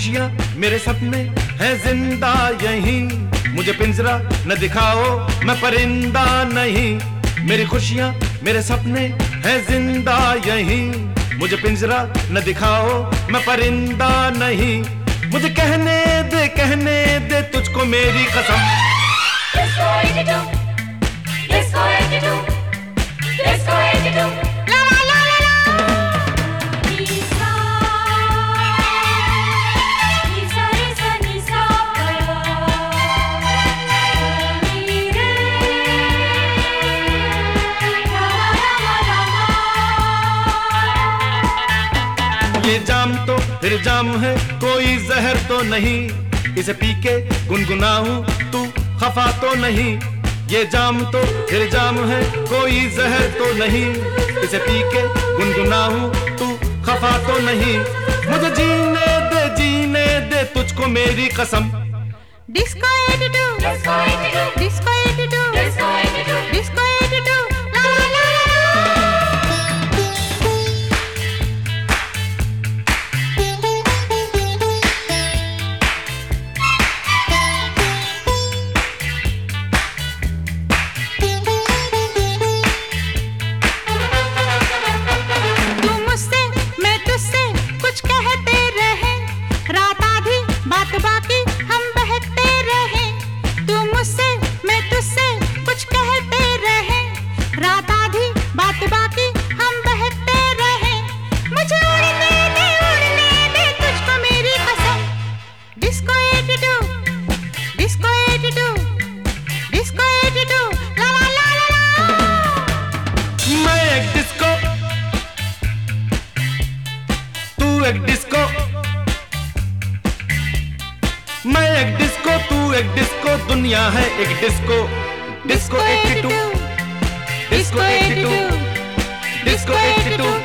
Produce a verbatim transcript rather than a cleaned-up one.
खुशियाँ मेरे सपने हैं जिंदा यहीं, मुझे पिंजरा न दिखाओ मैं परिंदा नहीं। मेरी खुशियाँ मेरे सपने हैं जिंदा यहीं, मुझे पिंजरा न दिखाओ मैं परिंदा नहीं। मुझे कहने दे कहने दे तुझको मेरी कसम। Disco eighty-two, Disco eighty-two, Disco eighty-two, la la la la la. Nisa, Nisa Nisa Nisa pa, ni re, Rama Rama Rama. ये जाम तो फिर जाम है, कोई जहर तो नहीं, इसे पी के गुनगुनाऊं तू खफा तो नहीं। ये जाम तो फिर जाम है, कोई जहर तो नहीं, इसे पी के गुनगुनाऊं तू खफा तो नहीं। मुझे जीने दे जीने दे तुझको मेरी कसम। Disco eighty-two, Disco eighty-two, Disco eighty-two, Disco eighty-two, Disco eighty-two, la la la la la. तू मुझसे मैं तुझसे कुछ कहते रहे, रात आधी बात बाकी हम बहकते रहे। तू मुझसे मैं तुझसे कुछ कहते रहे, रात आधी बात बाकी हम बहकते रहे। मुझे उड़ने दे उड़ने दे तुझको मेरी कसम। Disco eighty-two, disco eighty-two, disco eighty-two, ला ला ला ला ला। मैं एक डिस्को, तू एक डिस्को, मैं एक डिस्को तू एक डिस्को, दुनिया है एक disco. Disco eighty-two, disco eighty-two, disco eighty-two,